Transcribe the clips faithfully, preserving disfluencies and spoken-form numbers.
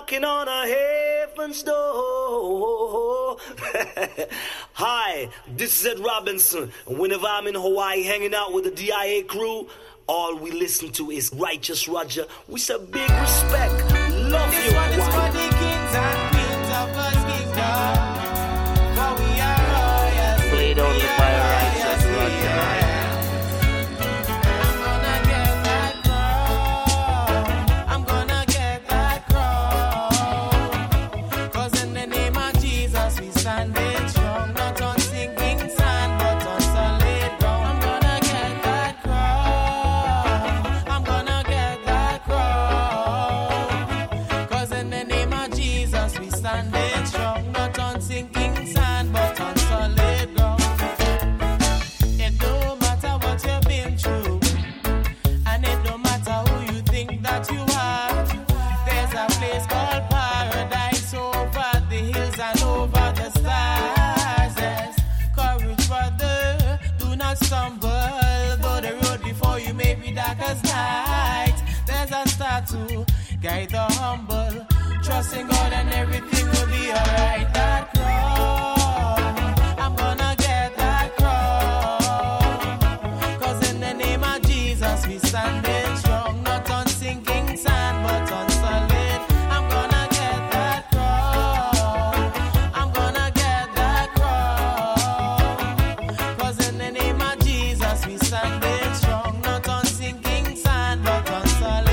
knocking on a heaven's door. Hi, this is Ed Robinson. And whenever I'm in Hawaii hanging out with the D I A crew, all we listen to is Righteous Roger. We say big respect. Love this you, one is Hawaii. for the kings and queens of God's kingdom. For we are royals. Played only by Righteous Roger. To guide the humble, trusting God and everything will be alright. That crown, I'm gonna get that crown, cause in the name of Jesus we standing strong, not on sinking sand but on solid. I'm gonna get that crown, I'm gonna get that crown, cause in the name of Jesus we standing strong, not on sinking sand but on solid.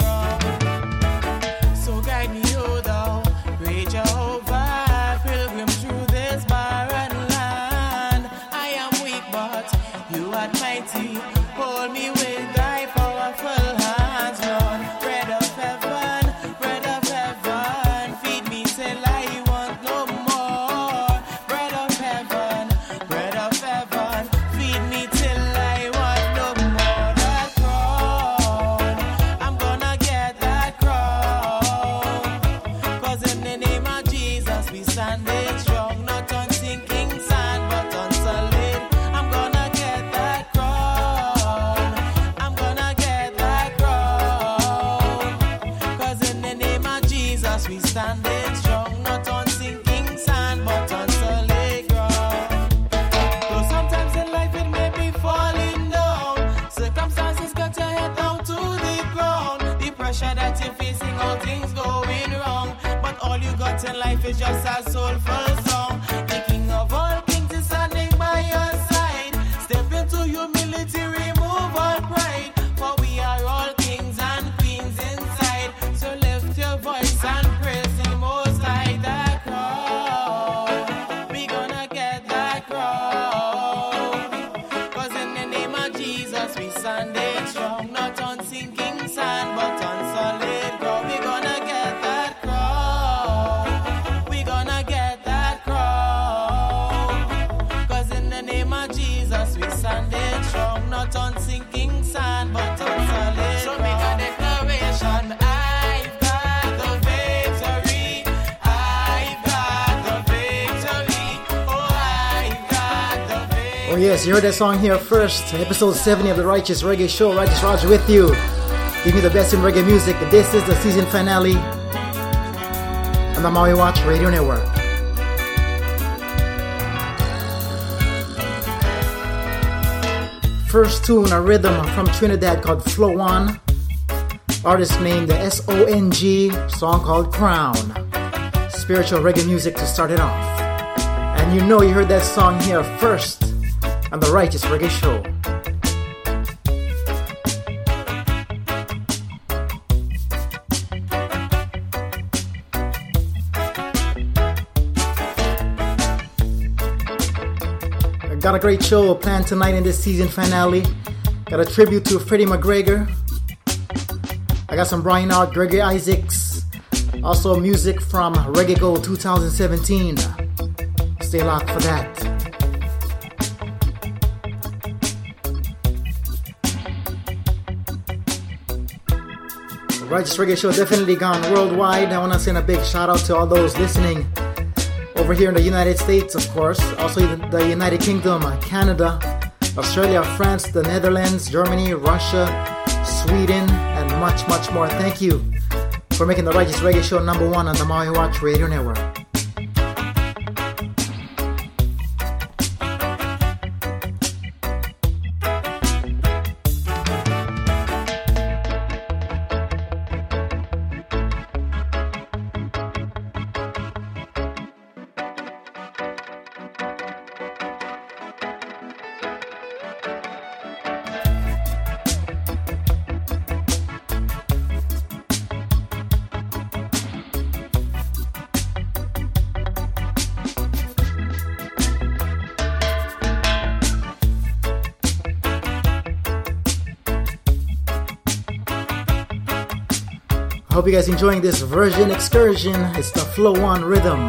Hold me with thy powerful hands, Lord. Bread of heaven, bread of heaven, feed me till I want no more. Bread of heaven, bread of heaven, feed me till I want no more. That crown, I'm gonna get that crown, cause in the name of Jesus we standing strong, not on sinking sand but on solid. I'm gonna get that crown, I'm gonna get that crown, cause in the name of Jesus we standing strong, not on sinking sand but on solid ground. Though sometimes in life it may be falling down, circumstances got your head down to the ground. The pressure that you're facing, all things going wrong, but all you got in life is just a soulful song. The King of all kings is standing by your side. Step into humility, remove all pride, for we are all kings and queens inside. So lift your voice and praise the Most High. That crown, we gonna get that crown, cause in the name of Jesus we standing strong, not on sinking sand but on solid ground. We gonna get that crown, we gonna get that crown, cause in the name of Jesus we standing strong, not on sinking sand but on solid. So make a declaration, I've got the victory, I've got the victory, oh I've got the victory. Oh yes, you heard that song here first. Episode seventy of the Righteous Reggae Show. Righteous Roger with you. Give me the best in reggae music. This is the season finale on the Maui Watch Radio Network. First tune, a rhythm from Trinidad called Flow On. Artist named the S O N G. Song called Crown. Spiritual reggae music to start it off. And you know you heard that song here first on the Righteous Reggae Show. Got a great show planned tonight in this season finale. Got a tribute to Freddie McGregor. I got some Brian Art, Gregory Isaacs. Also music from Reggae Go twenty seventeen. Stay locked for that. The Righteous Reggae Show definitely gone worldwide. I want to send a big shout out to all those listening over here in the United States, of course, also the United Kingdom, Canada, Australia, France, the Netherlands, Germany, Russia, Sweden, and much, much more. Thank you for making the Righteous Reggae Show number one on the Maui Watch Radio Network. Hope you guys enjoying this Virgin Excursion. It's the Flow One Rhythm.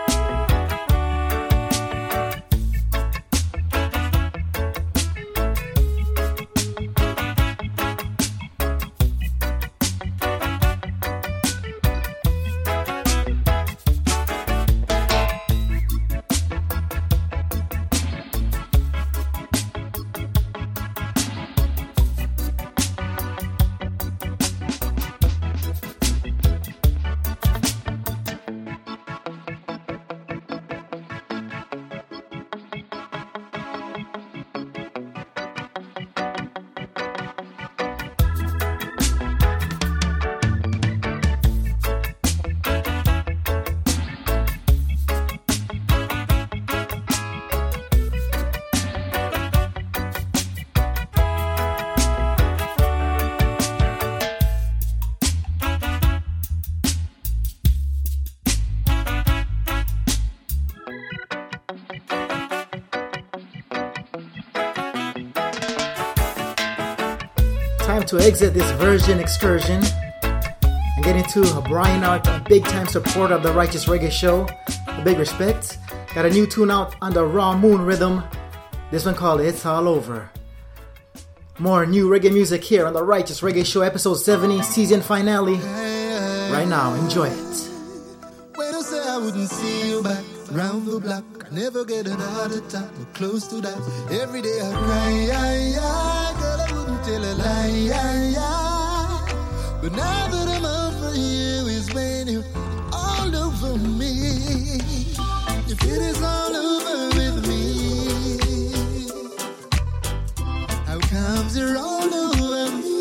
Time to exit this Virgin Excursion and get into a Brian Art, a big time supporter of the Righteous Reggae Show. A big respect. Got a new tune out on the Raw Moon Rhythm. This one called It's All Over. More new reggae music here on the Righteous Reggae Show, episode seventy, season finale. Right now, enjoy it. When I say I wouldn't see you back round the block, I never get another time or close to that. Every day I cry, I, I, girl, I wouldn't tell a lie, I, I. But now that I'm over you is when you're all over me. If it is all over with me, how comes you're all over me?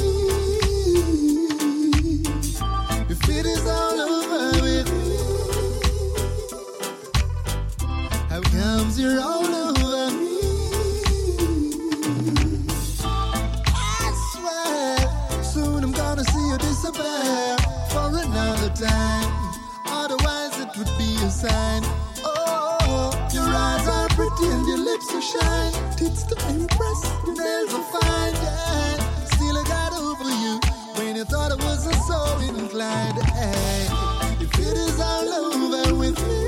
If it is all over with me, how comes you're all over me? I swear, soon I'm gonna see you disappear for another time. Otherwise it would be a sign. Oh, your eyes are pretty and your lips are shine. Tits to impress, your nails are fine, yeah. Still I got over you when you thought I wasn't so inclined. Hey, if it is all over with me,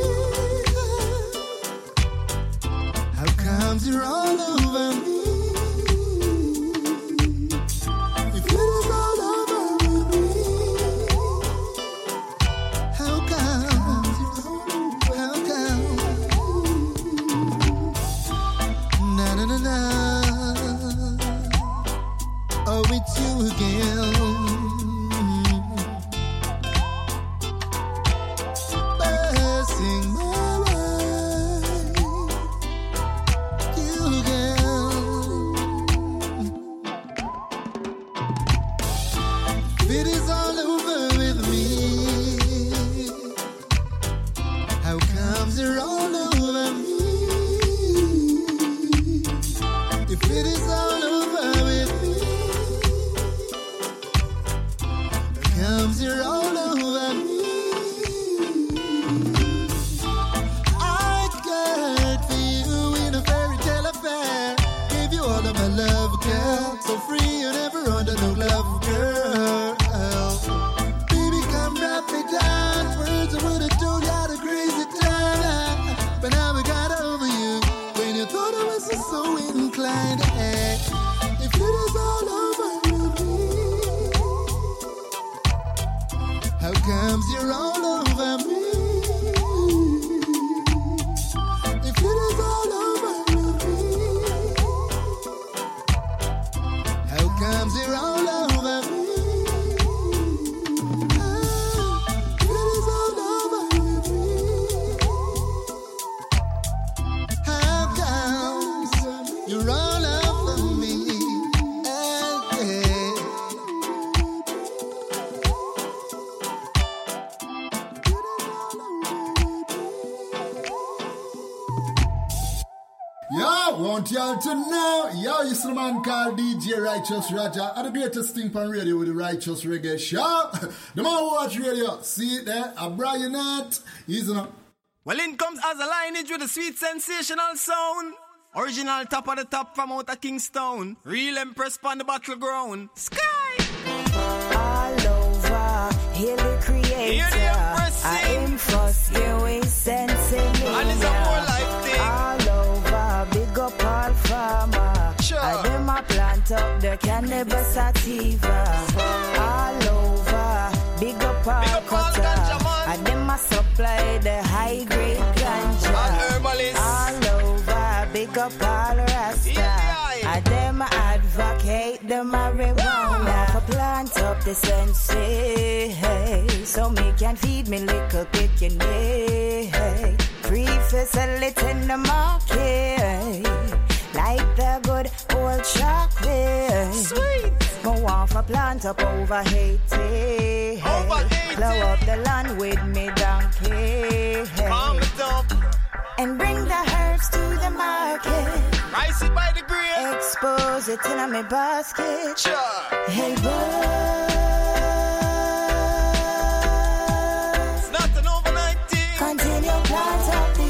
how comes you're all over me? If it is all over with me, how comes, how comes? Na na na na. Oh, it's you again. Passing my way. You again. It is all over with me. How comes you're all over me? If it is all over with me, how comes you're all over me? I cared for you in a fairy tale affair. Gave you all of my love, girl. So free you never under no glove, girl. Baby, come wrap me down. Words I would have told you how to crazy time. But now we got over you when you thought I wasn't so inclined. Hey, if it is all over with me, how comes you're all over me? If it is all over with me, how comes you're all over me? Ah. want y'all to know, yo, you see the man called D J Righteous Roger, and the greatest thing on radio with the Righteous Reggae Show. The man who watch radio, see it there, a Brian Nat, he's in a... Well, in comes as a lineage with a sweet sensational sound. Original top of the top from out of Kingston. Real Empress on the battleground. Sky! All over, hear the creator. I am first, you ain't sensing me. And it's a more life thing. All over, big up all farmer. Sure. I do my plant up the cannabis sativa. All over, big up all Big up all cutter. ganja, man. I do my supply the high grade ganja. All herbalists. All over, big up all rasta. Yeah. I them advocate the marijuana for plant up the sensei, so me can feed me little picking, free for sell it in the market, like the good old chocolate. Sweet. Go off a plant up over Haiti, Over Haiti. blow up the land with me donkey, Palm it up. and bring the herbs to the market. Rice it by the grave. Expose it in my basket. Sure. Hey, boy. It's not an overnight thing. Continue plant up the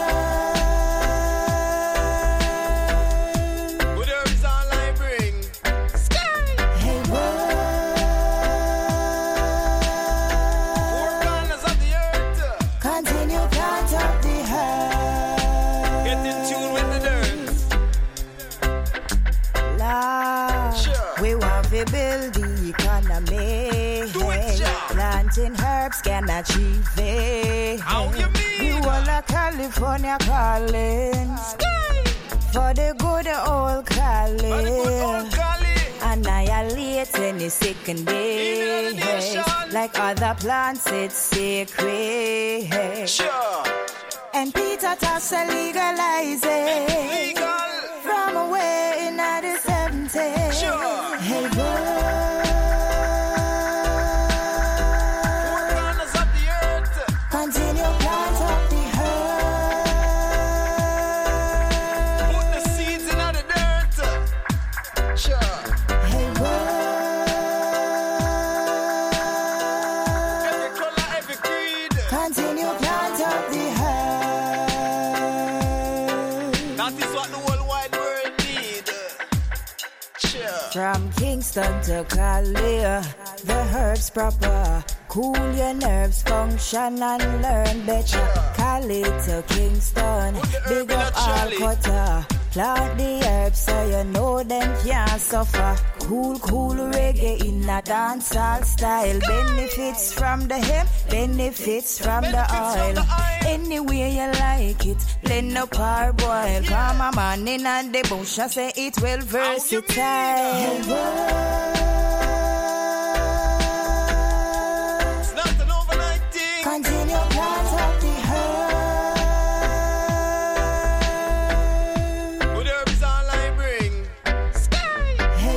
herb. Good herbs all I bring. Sky. Hey, boy. Four corners of the earth. Continue plant up the herb. Get in tune with the dirt. Lord, Sure. we want to build the economy. Do it, Jah. Planting herbs can achieve it. How you mean? We want a California calling. For the good old By the good calling. old golly. Annihilate any second day. Even in the nation. Like other plants, it's sacred. Sure. And Peter Tossa legalize it. Legal. From away in the seventies. Sure. Hey, boy. Four corners of the earth. Continue plant up the herb. Put the seeds in the dirt. Sure. Hey, boy. Every color, every creed. Continue plant up the herb. That is what the whole wide world need. Sure. From Kingston to Cali, the herbs proper. Cool your nerves, function and learn better. Cali to Kingston, Put the herb big in up a all trolley. cutter. Plant the herbs so you know them can't suffer. Cool, cool reggae in a dancehall style. Benefits from the hemp, benefits from the Benefits from oil. the oil. Any way you like it, blend up or boil. Come a man in and the bush, I say it well versatile. Hey, It's not an overnight thing. continue plant up the herb. Good herbs all I bring. Sky. Hey,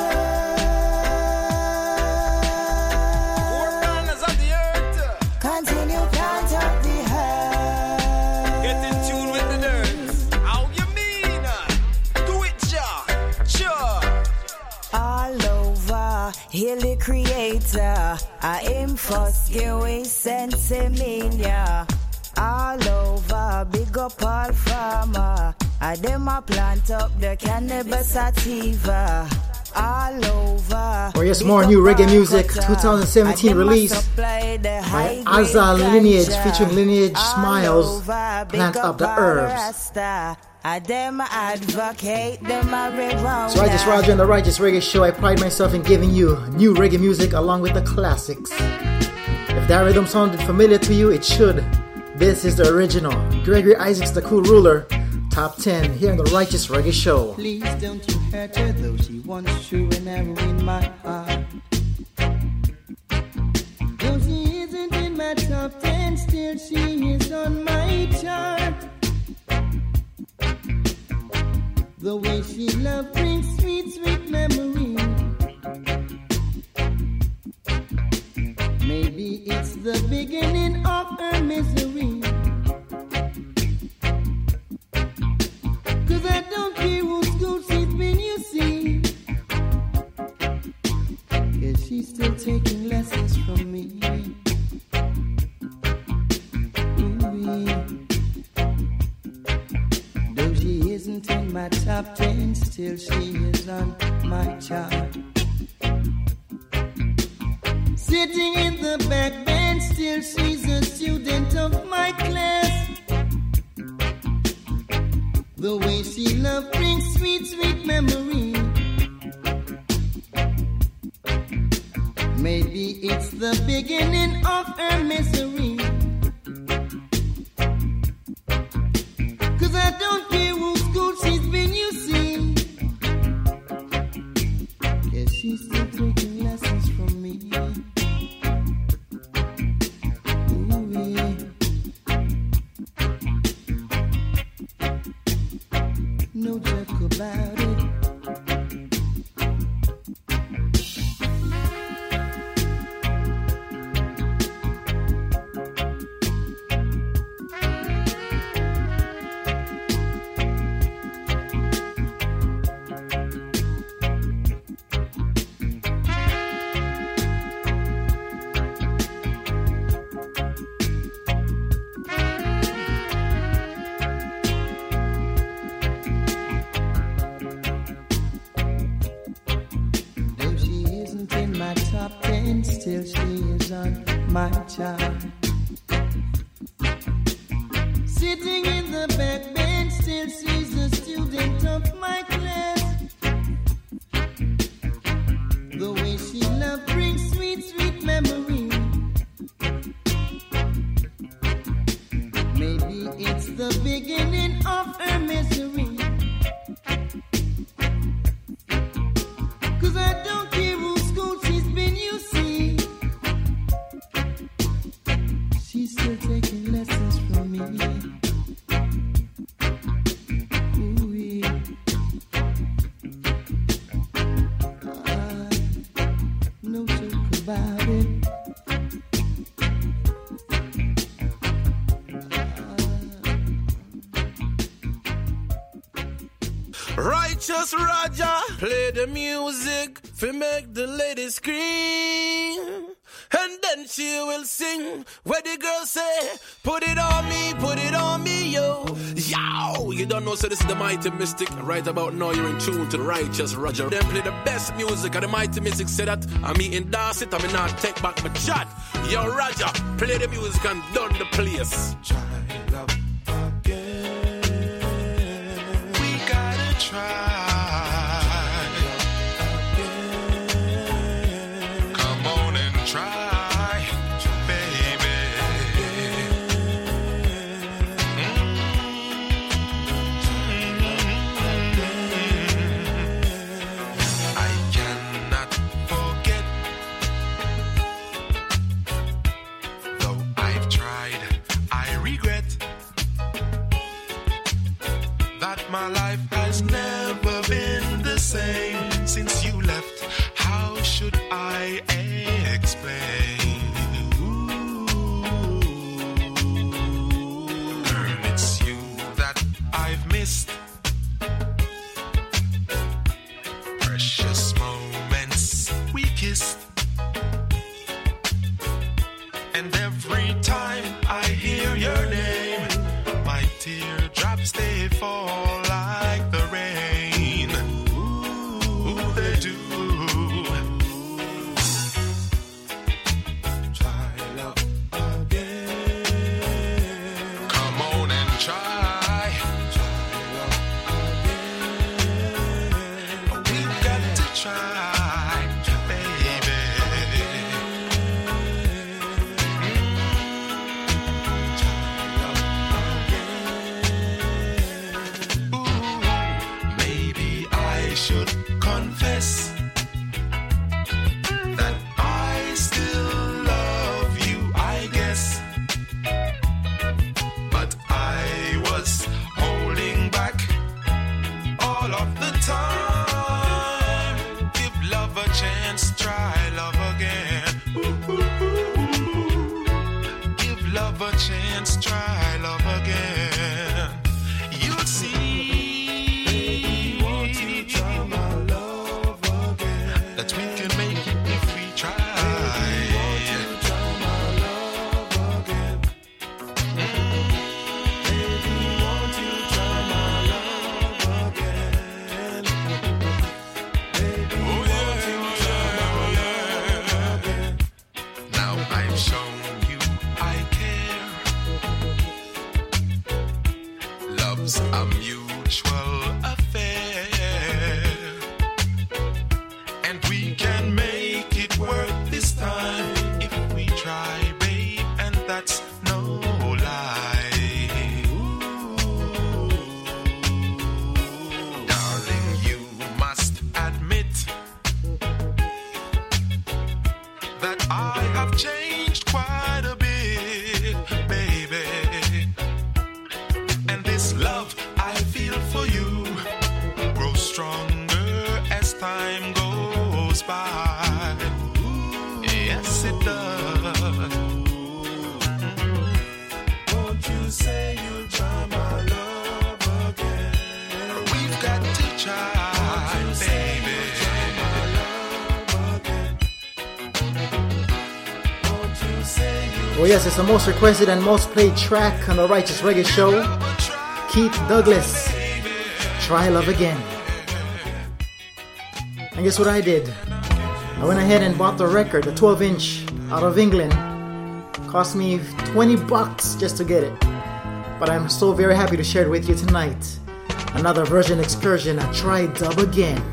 Four corners of the earth. continue plant up the herb. Get in tune with the dirt. How you mean? Do it, Jah. Sure. All over, hear the creator. I am first, giving sensimania. All over, big up all farmer. I dem a plant up the cannabis sativa. All over. Oh, yes, more new reggae music, twenty seventeen release by Azza Lineage featuring Lineage Smiles, Plant Up the Herbs. I dem advocate the marijuana. So Righteous Roger and the Righteous Reggae Show, I pride myself in giving you new reggae music along with the classics. If that rhythm sounded familiar to you, it should. This is the original. Gregory Isaacs, the Cool Ruler, top ten here on the Righteous Reggae Show. Please don't you hurt her, though she once true and ever in my heart. Though she isn't in my top ten, still she is on my chart. The way she love brings sweet, sweet memories. Maybe it's the beginning of her misery. 'Cause I don't care still taking lessons from me. Though she isn't in my top ten, still she is on my chart. Sitting in the back bench, still she's a student of my class. The way she loves brings sweet, sweet memory. Maybe it's the beginning of her misery. Cause I don't care whose school she's been, you see. Yeah, she's still taking lessons from me. No joke about it. Still she is on my chart. Sitting in the back bench, still she's a student of my class. The way she loves brings sweet, sweet memory. Maybe it's the beginning of her misery. Cause I don't care whose school she's been, you see. She's still taking lessons from me. Ooh, yeah. uh, no joke about it. Righteous Roger, play the music, fi make the lady scream. And then she will sing, where the girl say, put it on me, put it on me, yo. Yo, you don't know, so this is the Mighty Mystic. Right about now, you're in tune to the Righteous Roger. Then play the best music, and the Mighty Mystic say that I'm eating dance it, I mean not take back my chat. Yo, Roger, play the music and done the place. Try love again. We gotta try. My life has never been the same since you left. How should I explain? Girl, it's you that I've missed. Precious moments we kissed. And every time I hear your name, my teardrops they fall. that I have changed quite a bit, baby. And this love I feel for you grows stronger as time goes by. Yes, it does. Won't you say you'll try my love again? We've got to try, baby. Oh yes, it's the most requested and most played track on the Righteous Reggae Show. Keith Douglas, Try Love Again. And guess what I did? I went ahead and bought the record, the twelve inch, out of England. Cost me twenty bucks just to get it. But I'm so very happy to share it with you tonight. Another version excursion at Try Dub Again.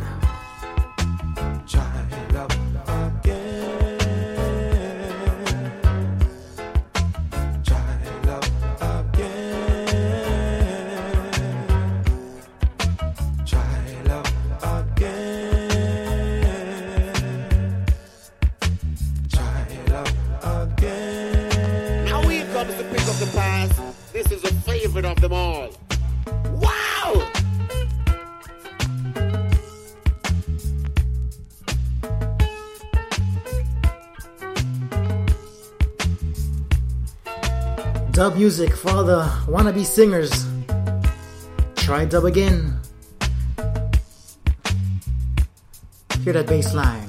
Of them all. Wow! Dub music for all the wannabe singers. Try dub again. Hear that bass line.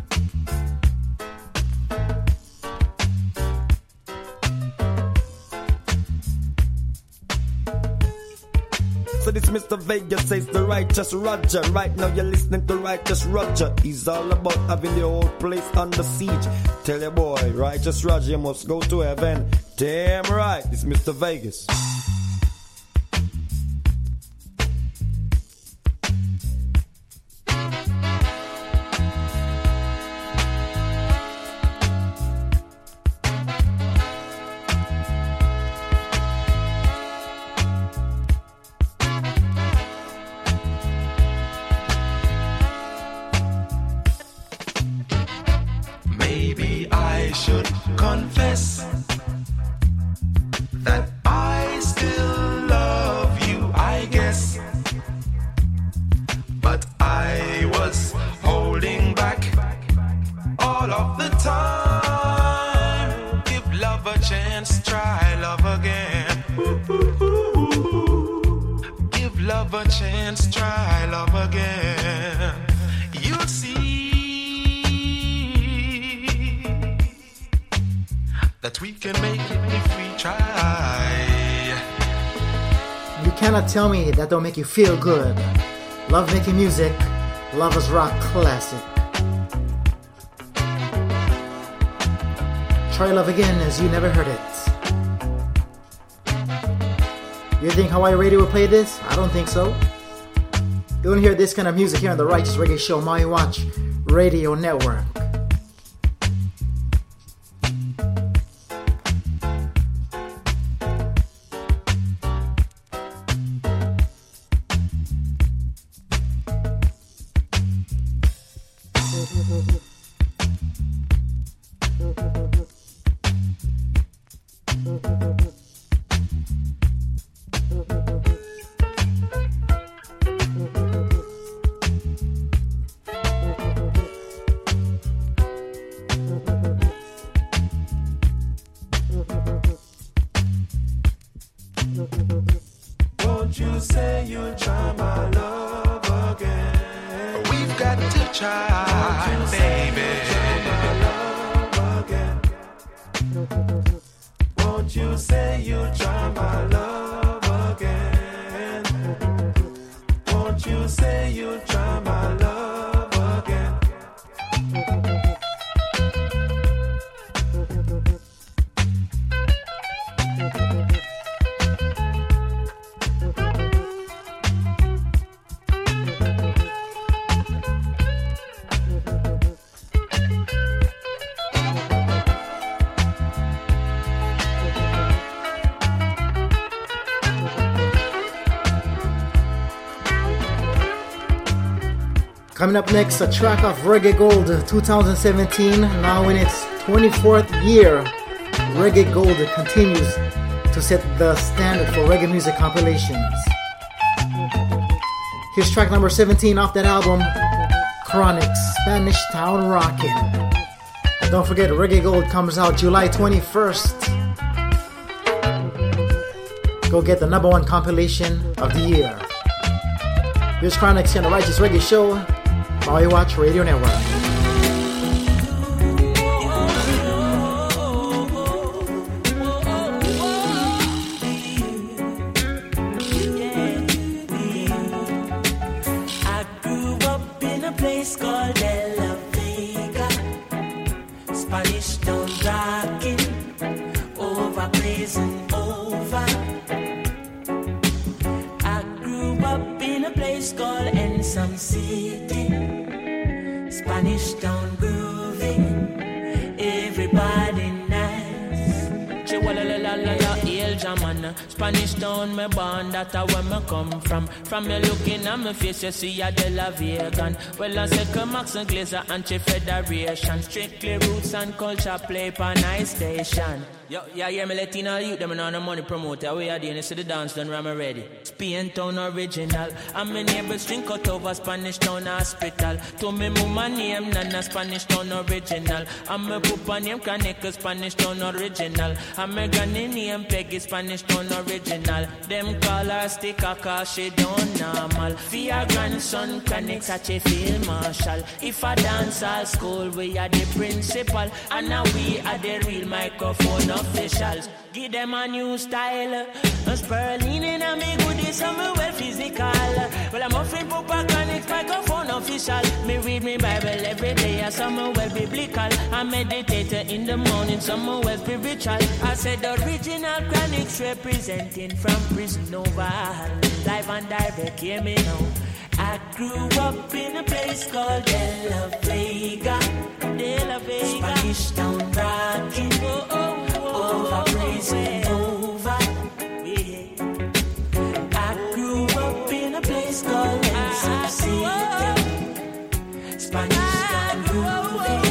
So this Mister Vegas says the Righteous Roger. Right now you're listening to Righteous Roger. He's all about having the whole place under siege. Tell your boy, Righteous Roger, you must go to heaven. Damn right, it's Mister Vegas. Tell me that don't make you feel good. Love making music. Lovers Rock classic. Try Love Again as you never heard it. You think Hawaii Radio will play this? I don't think so. You don't hear this kind of music here on the Righteous Reggae Show, Maui Watch Radio Network. Coming up next, a track of Reggae Gold twenty seventeen, now in its twenty-fourth year. Reggae Gold continues to set the standard for reggae music compilations. Here's track number seventeen off that album, Chronic, Spanish Town Rockin'. Don't forget, Reggae Gold comes out July twenty-first. Go get the number one compilation of the year. Here's Chronic and the Righteous Reggae Show, Maui Watch Radio Network. Spanish town, me born, that's where me come from. From me looking at me face, you see a De La Vegan. Well, I say come Max and Glazer and Chief Federation. Strictly roots and culture play for nice station. Yo, yeah, yeah, me letting all you, them and all the money promoter. We are doing this to the dance, done ram ready. Spain town original. And my neighbors drink out over Spanish town hospital. To me mama name, Nana Spanish town original. And my papa name, Kaneka Spanish town original. And my granny name, Peggy Spanish town original. Them call her sticker cause she don't normal. For your grandson, Kaneka such a field marshal. If I dance all school, we are the principal. And now we are the real microphone officials. Give them a new style. A Sperling in a me goodies, I'm well physical. Well, I'm offering Papa Connect microphone official. Me read me Bible every day, as I'm well biblical. I meditate in the morning, some well spiritual. I said original Chronics representing from Prison Nova. Live and direct, hear me now. I grew up in a place called De La Vega. De La Vega. Spanish town rocking. Oh, oh, oh, over praising over. Yeah. I grew up in a place called Ensign City. Spanish town grooving.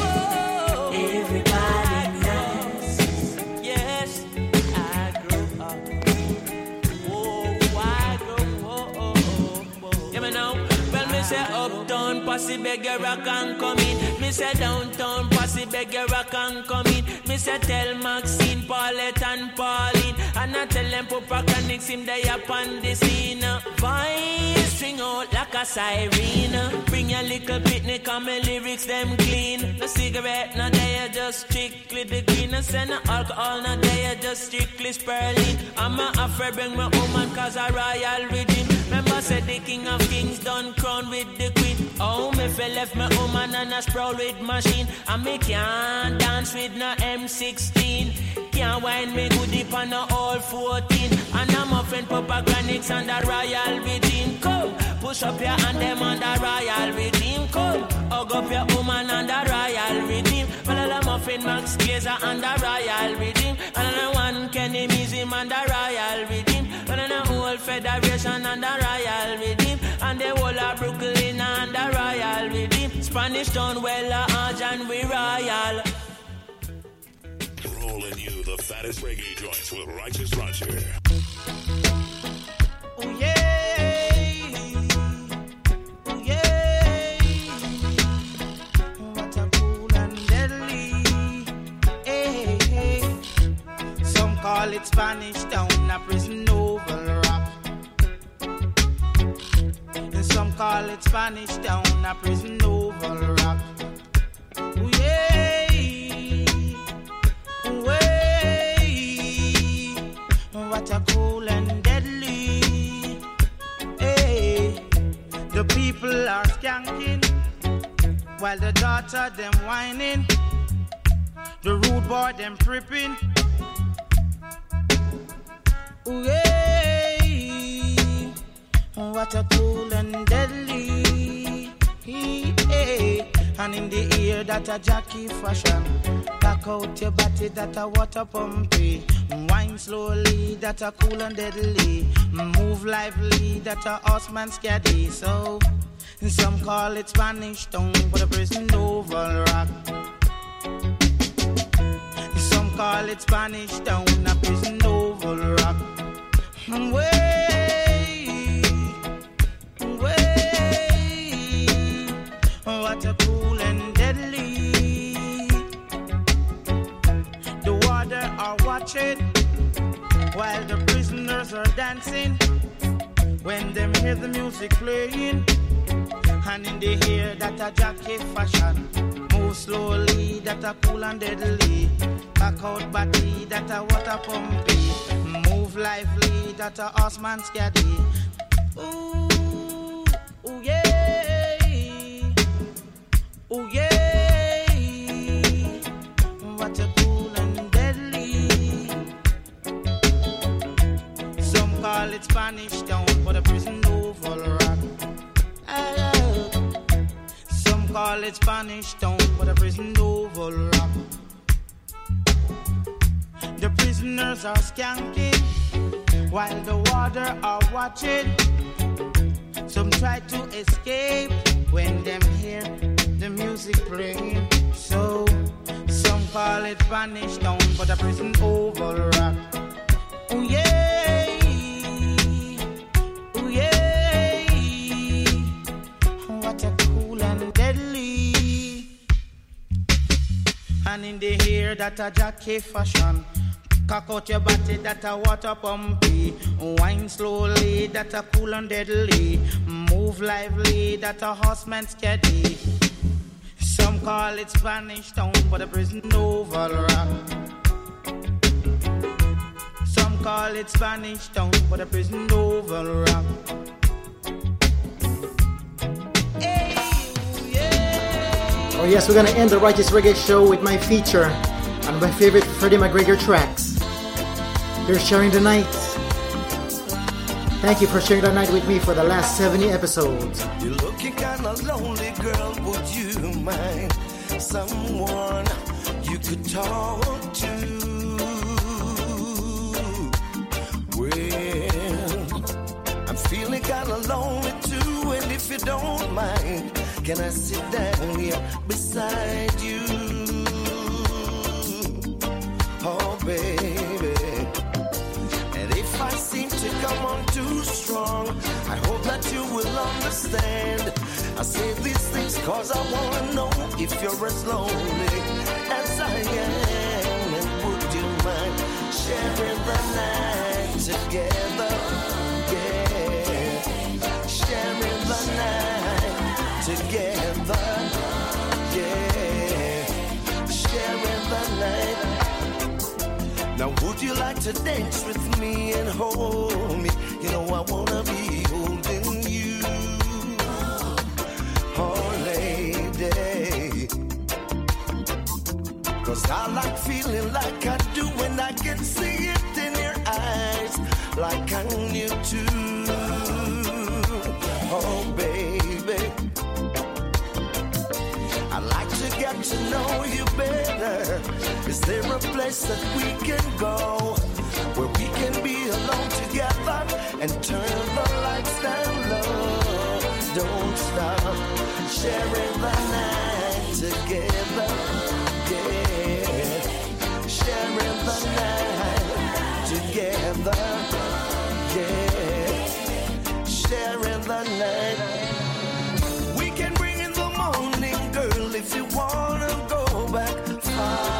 Everybody nice. Yes, I grew up. Whoa, I grew up. Oh, oh, oh. Yeah, me now. Well, me say uptown, posse beg your rock and come in. Me say downtown, posse beg your rock and come in. Me say tell Maxine, Paulette and Pauline. And I tell them Papa Connects him they up on the scene. Voice string out like a siren. Bring your little picnic and my lyrics them clean. No cigarette, no they just strictly the green. No send no alcohol, no they just strictly Sperling. I'm a afraid bring my woman cause a royal rhythm. Remember said the king of kings done crown with the queen. Oh, me fell left my woman and a sprawl with machine. And me can't dance with no M sixteen. Can't wind me good deep on no all fourteen. And I'm a friend Papa Chronics and the royal regime. Come, push up your hand them on the royal regime. Come, hug up your woman and the royal regime. Well, I'm a friend Max Glazer and the royal regime. And I'm one Kenny Museum and the royal regime. And I'm a whole federation and the royal regime. And the whole of Brooklyn and the royal regime. Spanish town, well, uh, and we royal. Rolling you the fattest reggae joints with Righteous Roger. Oh yeah, oh yeah. What a cool and deadly. Hey, hey. Some call it Spanish Town, a prison oval rock. And some call it Spanish Town, a prison oval rock. Oh yeah. What a cool and deadly. Hey, the people are skanking while the daughter them whining. The rude boy them tripping. Ooh, hey, what a cool and deadly. Hey, and in the ear that a Jackie fashion. Back out your body that a water pumpy. Wine slowly that a cool and deadly. Move lively that a horseman scary. So Some call it Spanish Town, but a prison oval rock. Some call it Spanish Town, a prison oval rock. Way, way, what a cool and deadly. The water are watching while the prisoners are dancing. When them hear the music playing, and in the ear that a jockey fashion, move slowly, that a cool and deadly. Back out body, that a water pumpy. Move lively, that a horseman scatty. Ooh, ooh yeah, ooh yeah. What a cool and deadly. Some call it Spanish Town, but a prison oval rock. Some call it Spanish Town, but a prison oval rock. The prisoners are skanking while the water are watching. Some try to escape when them hear the music playing. So some call it Spanish Town, but a prison oval rock. Oh yeah, oh yeah. What a cool and deadly. And in the ear that a jockey fashion. Cock out your body, that a water pumpy. Wine slowly, that a cool and deadly. Move lively, that a horseman steady. Some call it Spanish Town, but a prison oval rock. Some call it Spanish Town, but a prison oval rock. Hey, yeah. Oh yes, we're gonna end the Righteous Reggae Show with my feature on my favorite Freddie McGregor tracks. You're sharing the night. Thank you for sharing the night with me for the last seventy episodes. You're looking kinda lonely, girl. Would you mind someone you could talk to? Well, I'm feeling kinda lonely too, and if you don't mind, can I sit down here beside you? Oh, baby. I seem to come on too strong. I hope that you will understand. I say these things cause I wanna know if you're as lonely as I am. And would you mind sharing the night together? Yeah, sharing the night together. Yeah, sharing the night. Now would you like to dance with me and hold me? You know I wanna be holding you. Oh lady, cause I like feeling like I do when I can see it in your eyes, like I knew too. Oh baby, I'd like to get to know you better. Is there a place that we can go where we can be alone together and turn the lights down low? Don't stop sharing the night together. Yeah, sharing the night together. Yeah, sharing the night. We can bring in the morning, girl, if you wanna go back far.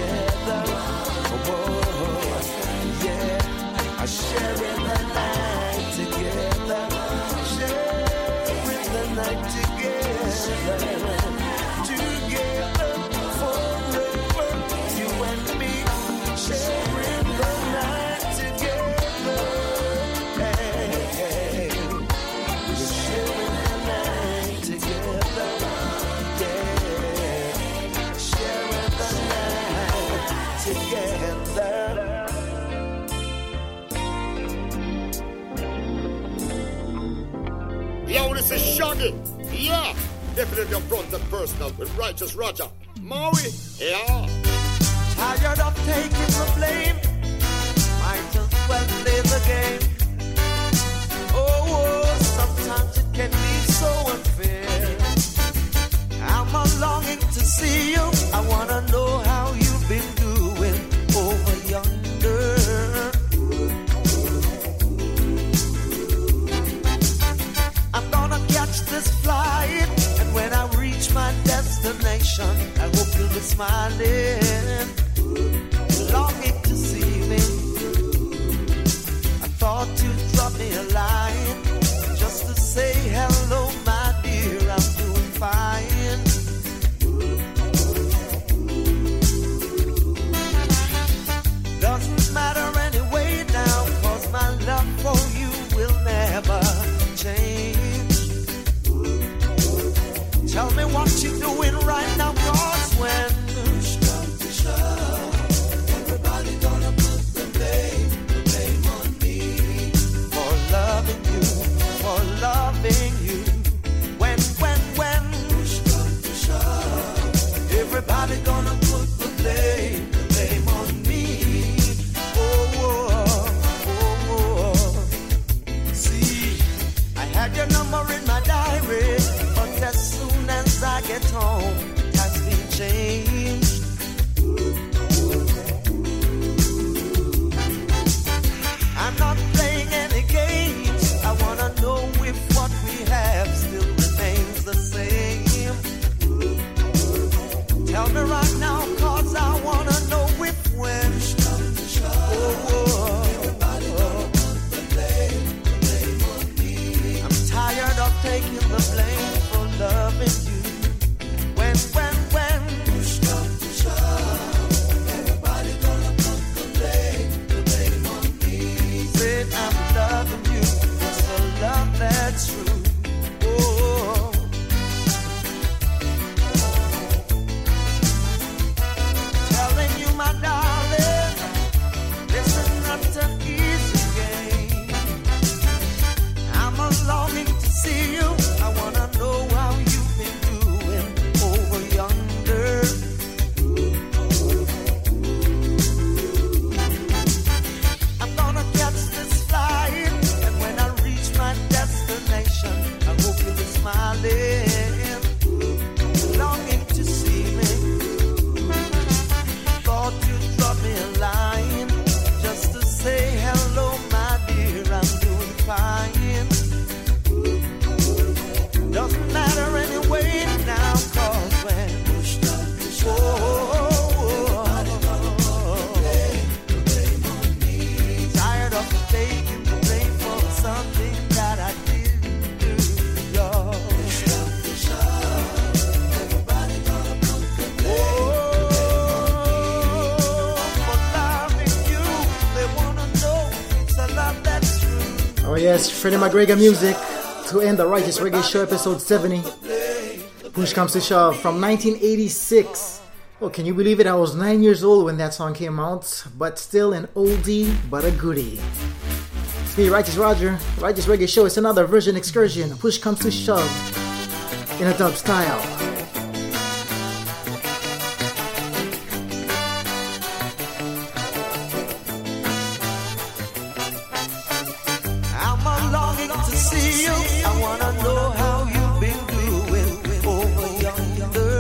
together. Oh, yeah, I sharing the night together, sharing the night together, together forever, you and me, sharing the night together. Hey, hey. We're sharing the night together, yeah, sharing the night together. Yo, this is Shaggy. Yeah. Definitely up front and personal with Righteous Roger. Maui. Yeah. Tired of taking the blame. Might as well play the game. Oh, oh, sometimes it can be so unfair. I'm a longing to see you. I wanna know how you've been doing over yonder. I'm gonna catch this flight, and when I reach my destination, I hope you'll be smiling, longing to see me. I thought you'd drop me a line just to say hello, my dear, I'm doing fine. Doesn't matter anyway now, 'cause my love for you will never change. Tell me what you're doing right now, 'cause when push comes to shove, everybody gonna put the blame, the blame on me for loving you, for loving you. When, when, when push comes to shove, everybody gonna put the blame, the blame on me. Oh, oh, oh, oh. See, I had your number in my diary, but as soon as I get home, it has been changed. I'm not playing any games. I wanna know if what we have still remains the same. Tell me right now, 'cause I wanna know if when. Oh, oh, oh. I'm tired of taking the blame for loving you. When, when, when push comes to shove, everybody gonna put the blame, the blame on me. Said I'm loving you, it's a love that's true. Oh, telling you, my darling, this is not an easy game. I'm a longing to see you. I wanna know how you've been doing over yonder. I'm gonna catch this flight, and when I reach my destination, I hope you'll be smiling, longing to see me. Thought you'd drop me a line just to say hello, my dear, I'm doing fine. Doesn't matter anyway now, 'cause when push comes to shove, tired of taking the blame for something that I didn't do, y'all. Push comes to shove, everybody gonna put the blame. For loving you, they wanna know it's a love that's true. Oh yes, Freddie McGregor music to end the Righteous Reggae Show episode seventy. Push Comes to Shove from nineteen eighty-six. Oh, can you believe it? I was nine years old when that song came out, but still an oldie but a goodie. It's me, Righteous Roger. Righteous Reggae Show. It's another version excursion. Push Comes to Shove in a dub style. I'm a longing to see you. I wanna know how you've been doing over yonder.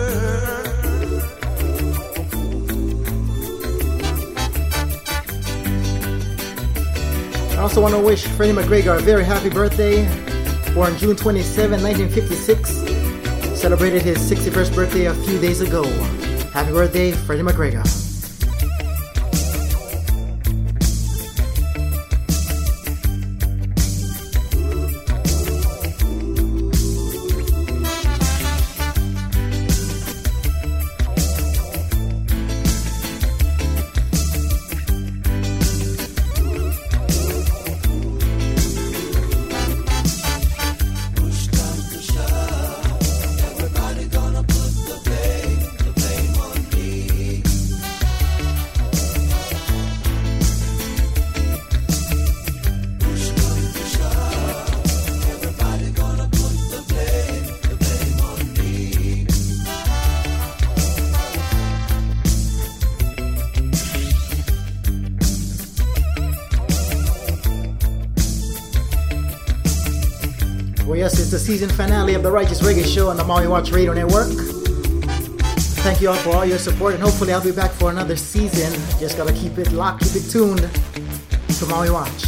I also want to wish Freddie McGregor a very happy birthday. Born June twenty-seventh, nineteen fifty-six. Celebrated his sixty-first birthday a few days ago. Happy birthday, Freddie McGregor. Yes, it's the season finale of the Righteous Reggae Show on the Maui Watch Radio Network. Thank you all for all your support, and hopefully I'll be back for another season. Just gotta keep it locked, keep it tuned to Maui Watch.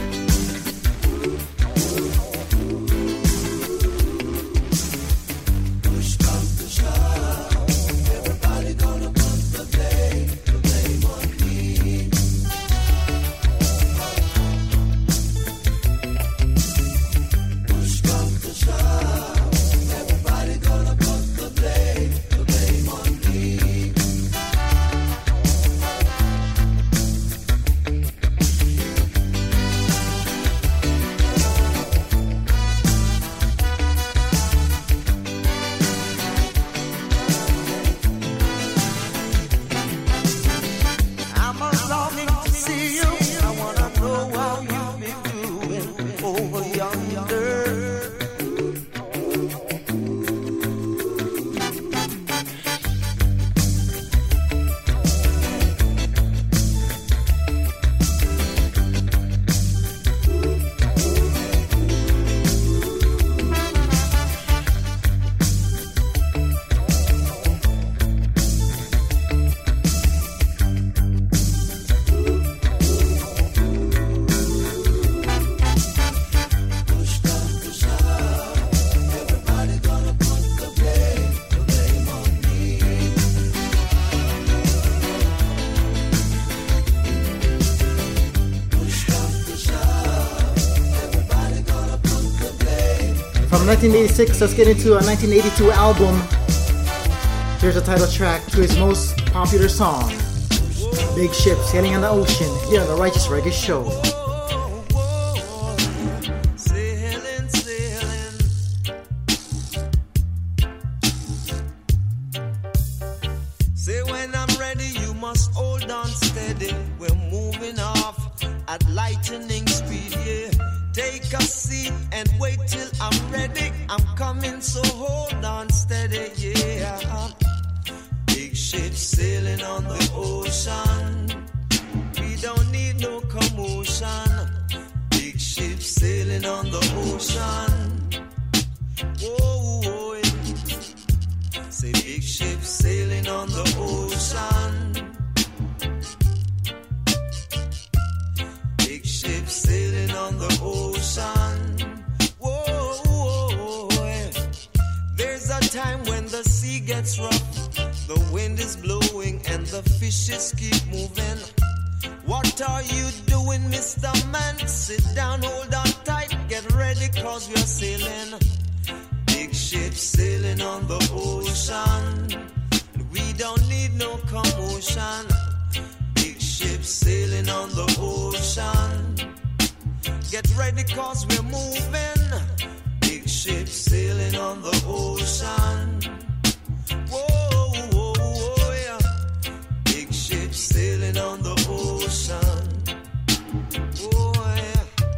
nineteen eighty-six, let's get into a nineteen eighty-two album. Here's the title track to his most popular song, Big Ship Sailing on the Ocean, here on the Righteous Reggae Show. Sailing, sailing. Say when I'm ready, you must hold on steady. We're moving off at lightning speed, yeah. Take a seat and wait till I'm ready. I'm coming, so hold on steady, yeah. Big ship sailing on the ocean. We don't need no commotion. Big ship sailing on the ocean. Whoa, whoa, yeah. Say big ship sailing on the ocean. Big ship sailing on the ocean. Whoa, whoa, yeah. There's a time when the sea gets rough, the wind is blowing and the fishes keep moving. What are you doing, Mister Man? Sit down, hold on tight, get ready, cause we're sailing. Big ship sailing on the ocean. We don't need no commotion. Big ship sailing on the ocean. Get ready, cause we're moving. Big ship sailing on the ocean. Whoa, whoa, whoa, yeah. Big ship sailing on the ocean. Whoa, yeah.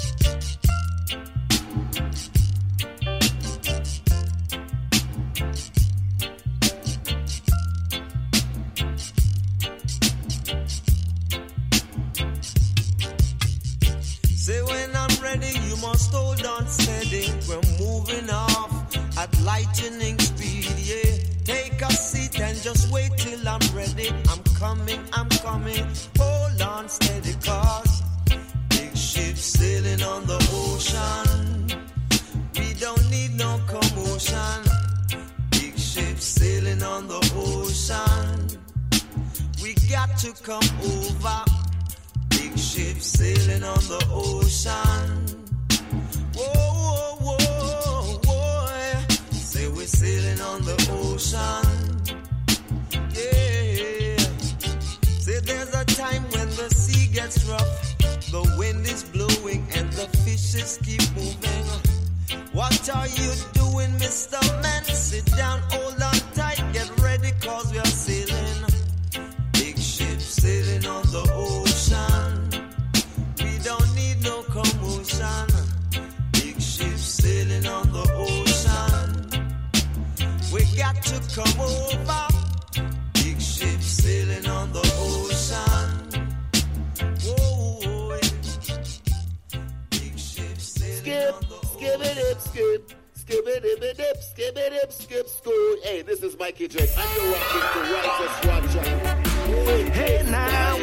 Say when I'm ready, you must hold on steady. We're moving off at lightning speed, yeah. Take a seat and just wait till I'm ready. I'm coming, I'm coming. Hold on steady, cause big ship sailing on the ocean. We don't need no commotion. Big ship sailing on the ocean. We got to come over. Big ship sailing on the ocean. Whoa, whoa, whoa, whoa. Say we're sailing on the ocean. Yeah. Say there's a time when the sea gets rough, the wind is blowing and the fishes keep moving. What are you doing, Mister Man? Sit down, hold on tight, get ready, cause we are sailing. Big ship sailing on the ocean. We don't need no commotion. Big ship sailing on the ocean. We got to come over. Big ship sailing on the ocean. Whoa, big ship sailing skip, on the skip it up, skip. dibby dip, skibby dip, skip school. Hey, this is Mikey Drake, and you're rocking to Righteous Roger. Hey, hey now,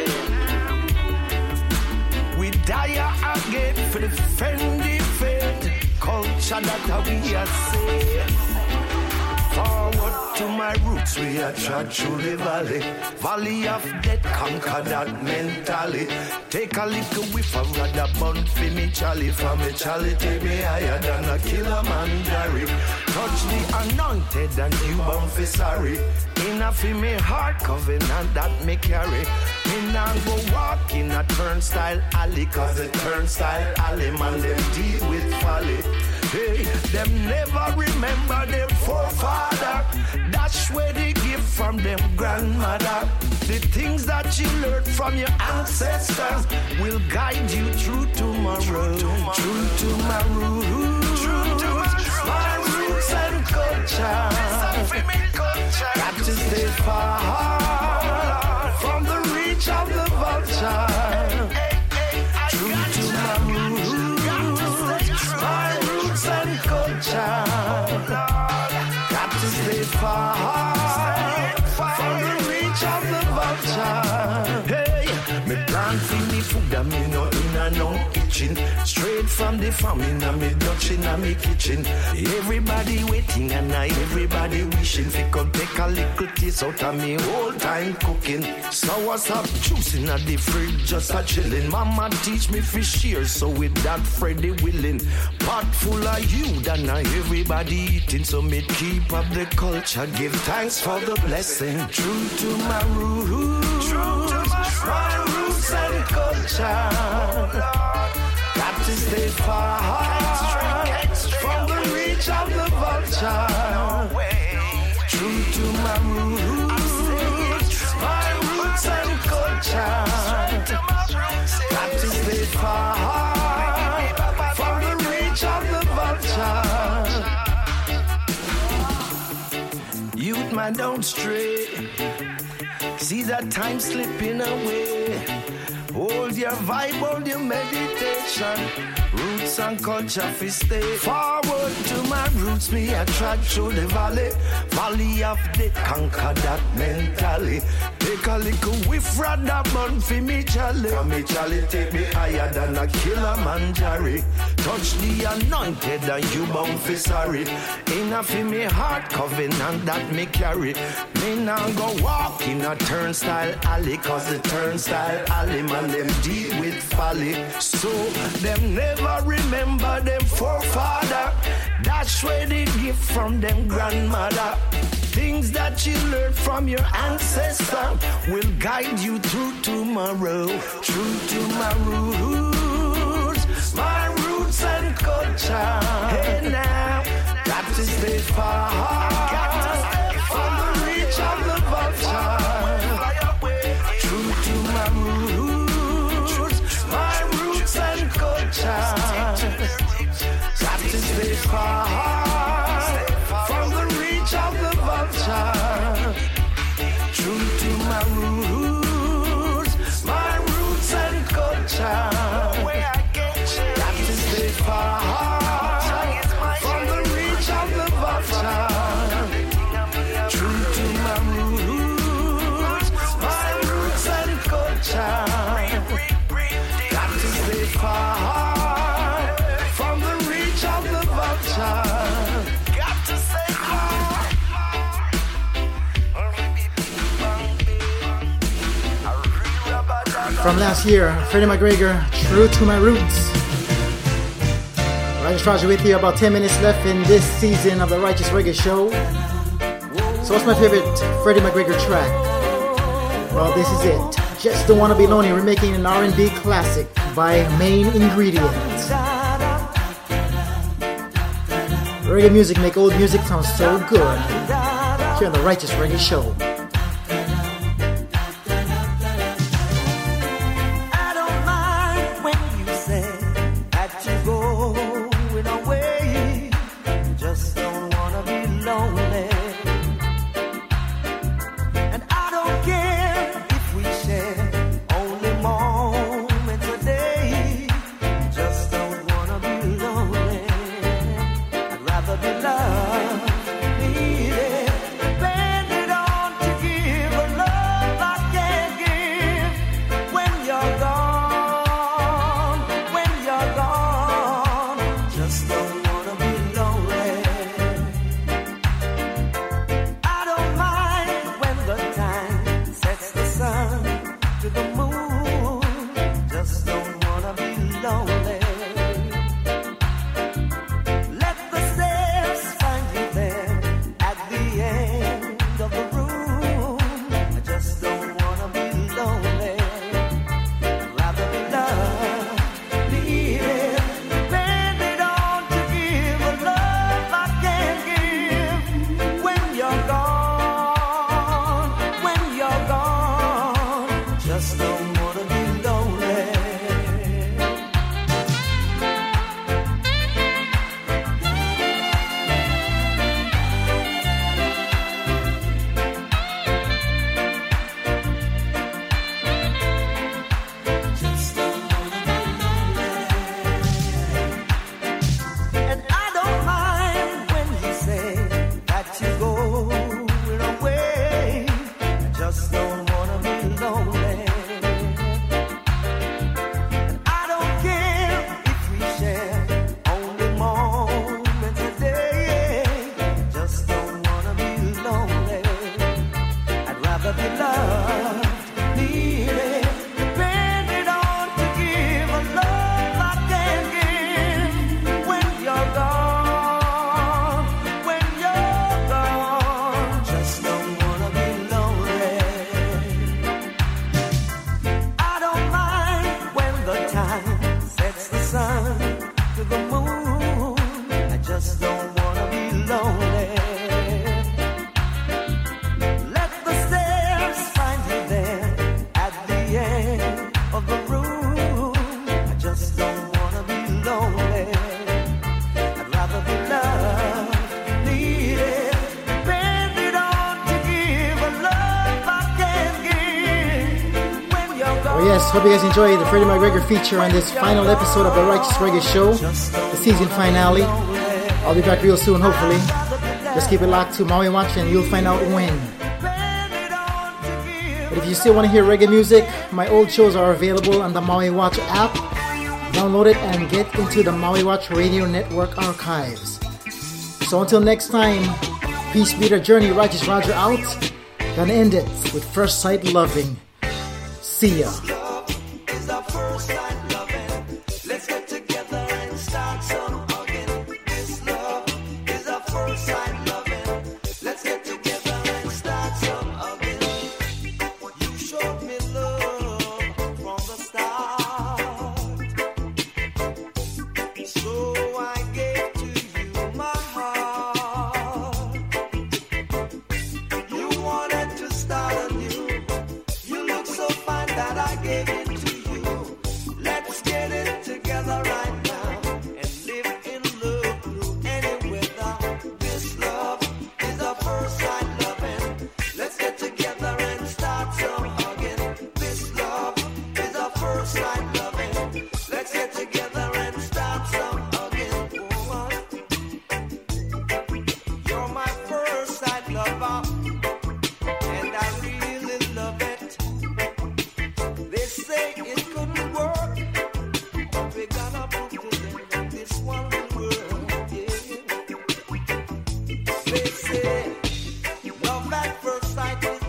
we die again for the friendly faith culture that we are saying. Forward to my roots, we are trod through the valley. Valley of death, conquer that mentally. Take a little whiff of rather bun for me, Charlie. For me, Charlie, take me higher than a killer man, Jerry. Touch the anointed and you bound for sorry. Enough in me heart covenant that me carry. Me now go walk in a turnstile alley, cause the turnstile alley man them deal with folly. Hey, them never remember them forefather. That's where they give from them grandmother. The things that you learned from your ancestors will guide you through tomorrow. True to my roots, my roots and culture. Got to stay far from the reach of the vulture. True to my roots, my roots and culture. Got to stay far from the reach of the vulture. Hey, me plant for me food and me no in a no kitchen. Straight from the farm in a me Dutch in a me kitchen. Everybody waiting and I everybody wishing fi come take a little taste out of me whole time cooking. So what's up juice in a the fridge just a chillin'. Mama teach me fi share so with that Freddy willing. Pot full of you than I everybody eating. So me keep up the culture, give thanks for the blessing. True to my roots, true to my, my roots and culture. Got to stay far from the reach of the vulture. True to my roots, my roots and culture. Got to stay far from the reach of the vulture. Youth man don't stray. See that time slipping away. Hold your vibe, hold your meditation. Roots and culture fi stay. Forward to my roots, me I trod through the valley. Valley of death, conquer that mentally. Take a little whiff, rather bun fi me Charlie. For me Charlie, take me higher than a killer man Jerry. Touch the anointed and you bound fi sorry. Enough in me heart covenant that me carry. Me now go walk in a turnstile alley, cause the turnstile alley man them deal with folly. So them never remember them forefather. That's where they give from them grandmother. Things that you learned from your ancestor will guide you through tomorrow. True to my roots, my roots and culture. Hey now, got to stay far from the reach of the vulture. True to my roots, my roots and culture. Got to stay far from the reach of the vulture. True to my roots, my roots and culture. Got to stay far from the reach of the vulture. True to my roots, my roots and culture. Got to stay far from the reach of the vulture. Got to stay From last year, Freddie McGregor, True to My Roots. Righteous Roger with you, about ten minutes left in this season of the Righteous Reggae Show. So what's my favorite Freddie McGregor track? Well, this is it. Just Don't Wanna Be Lonely, remaking an R and B classic by Main Ingredient. Reggae music make old music sound so good. Here on the Righteous Reggae Show. Love lonely. Let the steps find you there at the end of the room. I just don't wanna be lonely. I'd rather be loved, needed, depended on to give a love I can't give. When you're gone, when you're gone, just don't wanna be lonely. And I don't mind when you say that you're going away. I just don't wanna be lonely. And I don't care if we share only moments a day. Just don't wanna be lonely. I'd rather be loved, needed, depended on to give a love I can't give. When you're gone, when you're gone, just don't wanna be lonely. I don't mind when the time sets the sun to the moon. I just don't wanna be lonely. Let the stairs find you there at the end of the room. I just don't wanna be lonely. I'd rather be loved, needed, depended on to give a love I can't give. When you're gone. Oh yes, hope you guys enjoyed the Freddie McGregor feature on this final episode of the Righteous Reggae Show, the season finale. I'll be back real soon, hopefully. Just keep it locked to Maui Watch and you'll find out when. But if you still want to hear reggae music, my old shows are available on the Maui Watch app. Download it and get into the Maui Watch Radio Network archives. So until next time, peace be the journey. Righteous Roger out. Gonna end it with First Sight Loving. See ya. Is our first sight loving. Let's get together and start some hugging. This love is our first sight loving. Let's get together and start some hugging. You showed me love from the start, so I gave to you my heart. You wanted to start anew. You look so fine that I gave it to you. Let's get it together right now and live in love through any weather. This love is our first sight loving. Let's get together and start some hugging. This love is our first sight loving. Let's get together and start some hugging. Oh, you're my first sight lover, and I really love it. They say it couldn't work, but we gotta put together this one world, yeah. They say love at first sight is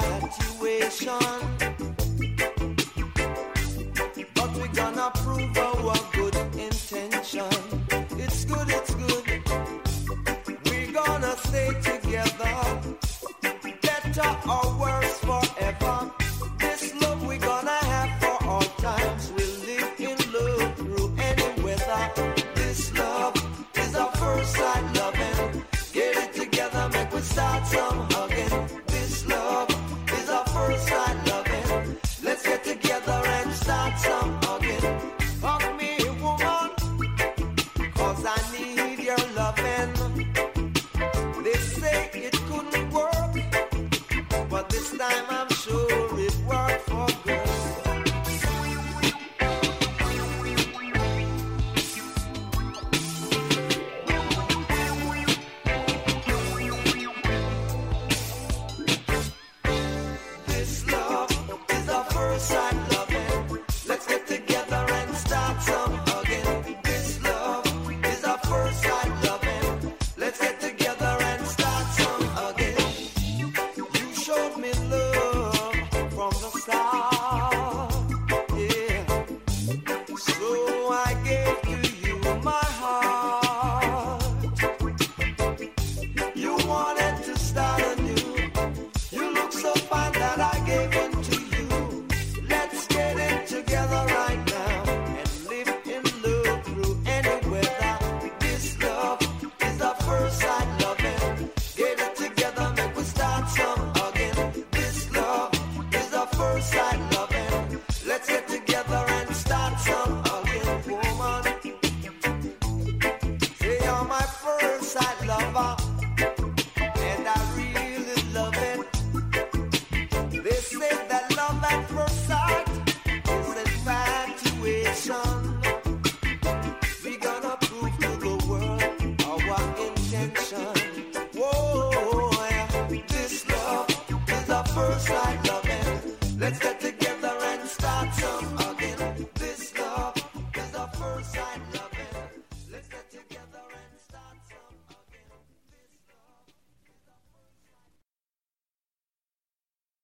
infatuation, but we gonna prove our